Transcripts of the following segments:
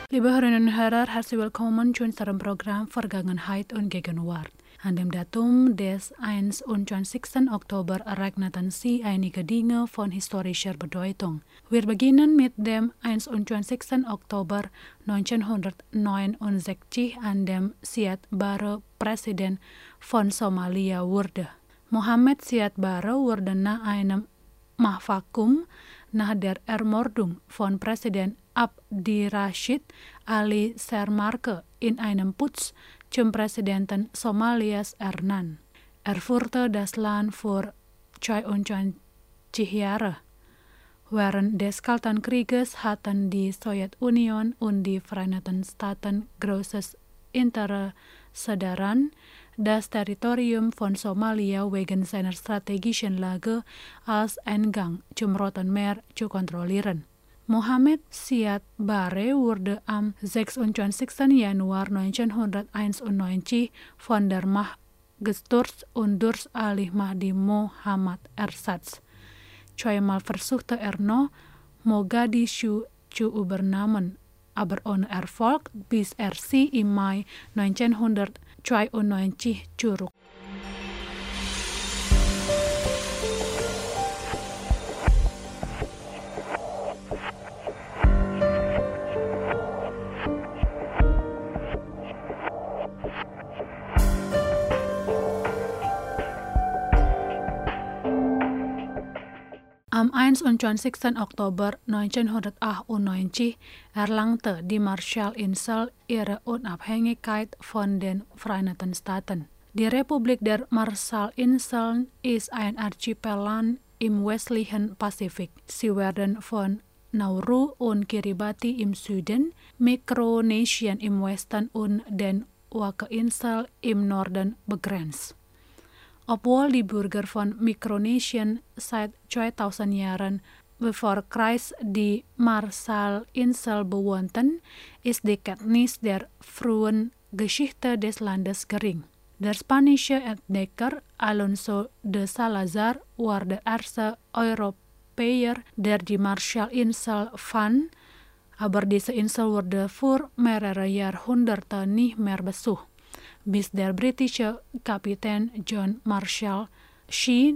Liebe Hörerinnen und Hörer, herzlich willkommen zu unserem Programm Vergangenheit und Gegenwart. An dem Datum des 21. Oktober ereigneten sie einige Dinge von historischer Bedeutung. Wir beginnen mit dem 21. Oktober 1969, an dem Siad Barre Präsident von Somalia wurde. Mohammed Siad Barre wurde nach einem Mahvakuum nach der Ermordung von Präsident Abdirashid Ali Sermarke in einem Putsch zum Präsidenten Somalias ernannt. Führte das Land für 22 Jahre. Während des Kalten Krieges hatten die Sowjetunion und die Vereinigten Staaten großes Interesse daran, das Territorium von Somalia wegen seiner strategischen Lage als Eingang zum Roten Meer zu kontrollieren. Mohammed Siad Barre wurde am 26. Januar 1991 von der Macht gestürzt und durch Ali Mahdi Mohamad ersatz. Zweimal versuchte noch, Mogadischu zu übernehmen, aber ohne Erfolg, bis sie im Mai 1992 zurück. Am 21. Oktober 1998 erlangte die Marshallinsel ihre Unabhängigkeit von den Vereinigten Staaten. Die Republik der Marshallinseln ist ein Archipel im westlichen Pazifik. Sie werden von Nauru und Kiribati im Süden, Mikronesien im Westen und den Wake-Inseln im Norden begrenzt. Obwohl die Bürger von Mikronesien seit 2000 Jahren bevor Christ die Marshallinsel bewohnten, ist die Kenntnis der frühen Geschichte des Landes gering. Der spanische Entdecker Alonso de Salazar war der erste Europäer, der die Marshallinsel fand, aber diese Insel wurde für mehrere Jahrhunderte nicht mehr besucht, bis der britische Kapitän John Marshall sie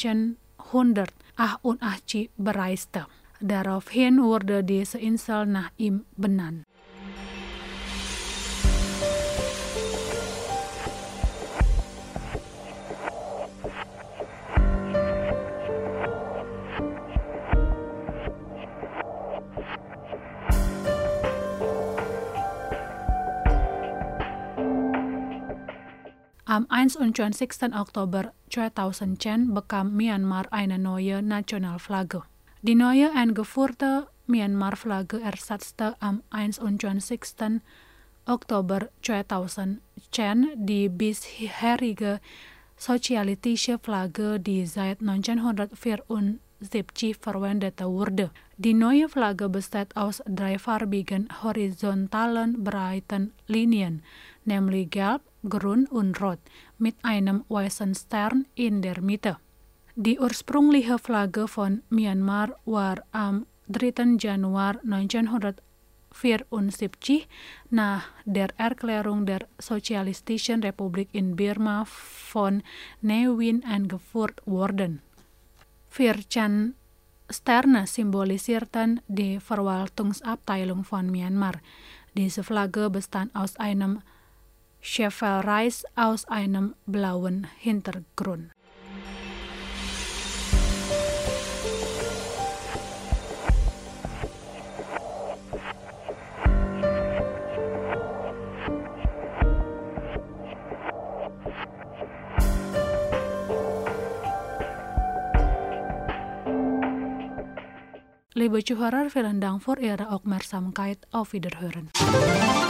1988 bereiste. Daraufhin wurde diese Insel nach ihm benannt. Am 21. Oktober 2010 bekam Myanmar eine neue Nationalflagge. Die neu eingeführte Myanmar-Flagge ersetzte am 21. Oktober 2010 die bisherige sozialistische Flagge, die seit 1974 verwendet wurde. Die neue Flagge besteht aus 3 farbigen horizontalen breiten Linien, nämlich Gelb, Grün und Rot, mit einem weißen Stern in der Mitte. Die ursprüngliche Flagge von Myanmar war am 3. Januar 1974 nach der Erklärung der Sozialistischen Republik in Burma von Ne Win eingeführt worden. 4 Sterne symbolisierten die Verwaltungsabteilung von Myanmar. Diese Flagge bestand aus einem Schäferreis aus einem blauen Hintergrund. Liebe Zuhörer, vielen Dank für Ihre Aufmerksamkeit. Auf Wiederhören.